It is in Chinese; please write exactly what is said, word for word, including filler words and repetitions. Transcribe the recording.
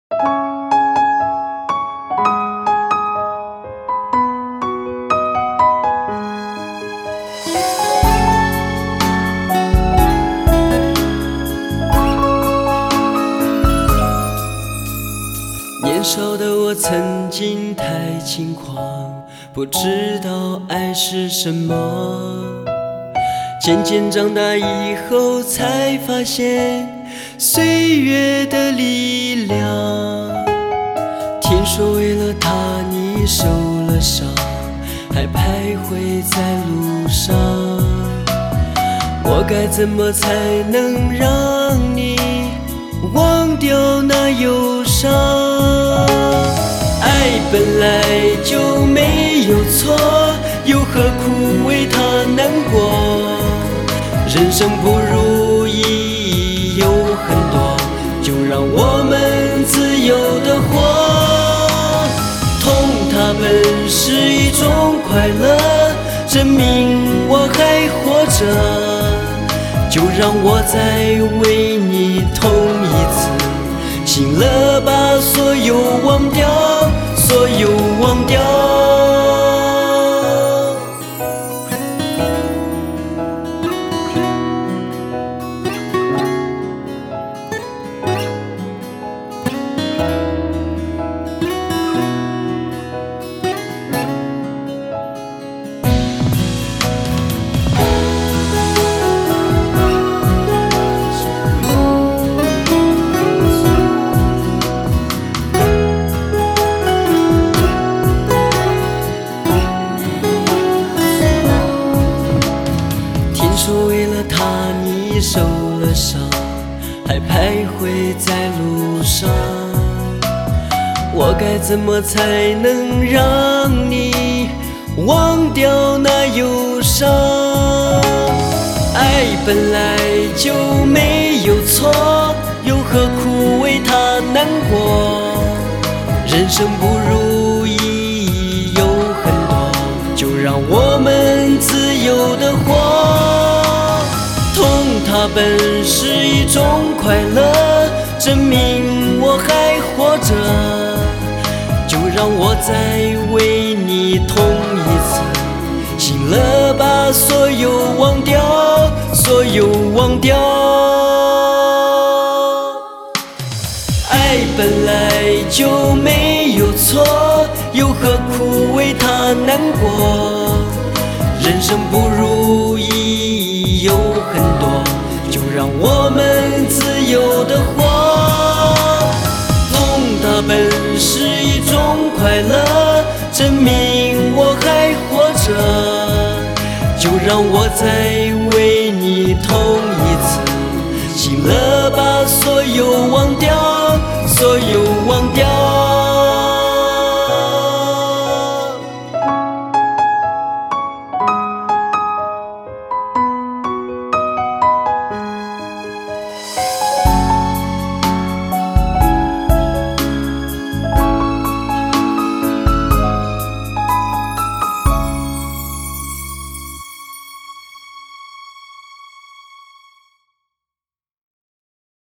年少的我曾经太轻狂，不知道爱是什么。渐渐长大以后，才发现岁月的力量。天说为了他你受了伤，还徘徊在路上。我该怎么才能让你忘掉那忧伤？爱本来就没有错，又何苦为他难过？人生不如意有很多，就让我们自由地活。痛它本是一种快乐，证明我还活着。就让我再为你痛一次，醒了把所有忘掉，所有忘掉。说为了他你受了伤，还徘徊在路上。我该怎么才能让你忘掉那忧伤？爱本来就没有错，又何苦为他难过？人生不如意有很多，就让我们自由地活。痛它本是一种快乐，证明我还活着。就让我再为你痛一次，醒了把所有忘掉，所有忘掉。爱本来就没有错，又何苦为它难过？人生不如意有很多，就让我们自由地活。痛它本是一种快乐，证明我还活着。就让我再为